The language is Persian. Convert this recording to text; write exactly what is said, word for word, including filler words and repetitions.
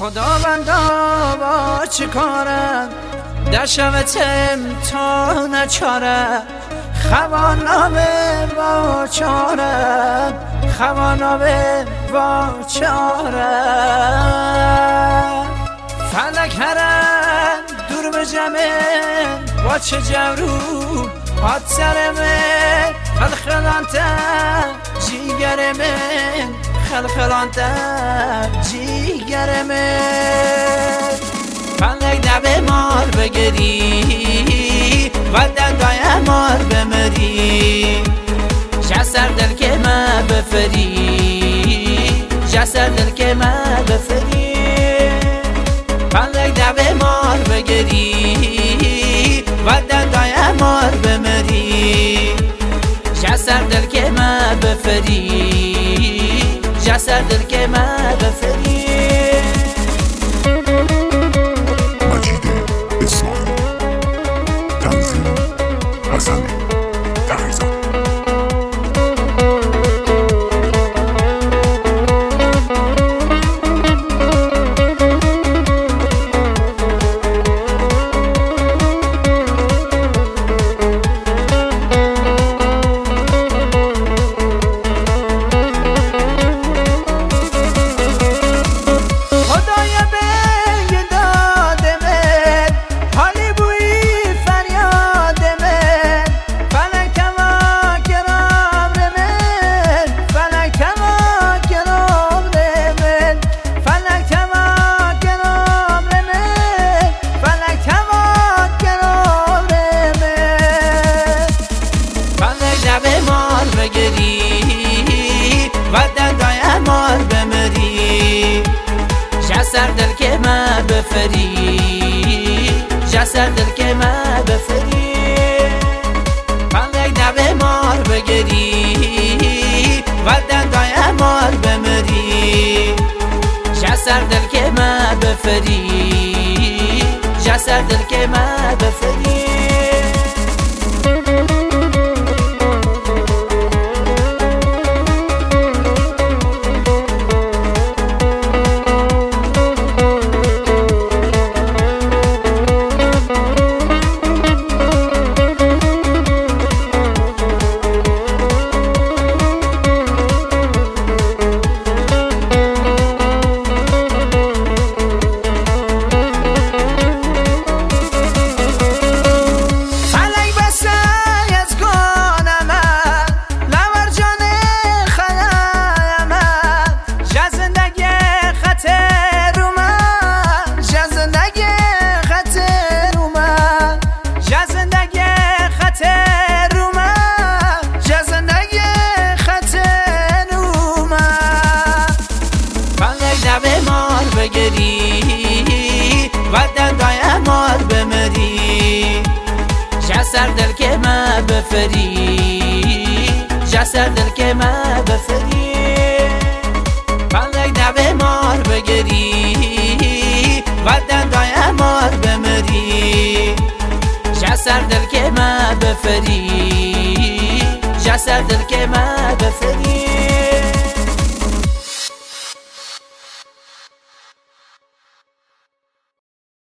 خداوندا با چه کارم در شب تا نچاره خوانامه با چاره خوانامه با چاره فلک هرم دور به جمع با چه جورو حد سرمه خلخلانته جیگرمه خلخلانته جیگرمه فلک دبه مار بگری و دندای مار بمری جسر دل که ما بفری جسر دل که ما بفری فلک دبه مار بگری و دندای مار بمری جسر دل که ما بفری جسر دل که ما بفری جسر دل که ما بفری جسر دل که ما بفری فلک دبه مار بگری و دندای مار بمری جسر دل که ما بفری جسر دل که ما بفری و دندای مار بمری جسر دل که ما بفری جسر دل که ما بفری فلک دبه مار بگری و دندای مار بمری جسر دل که ما بفری جسر دل که ما بفری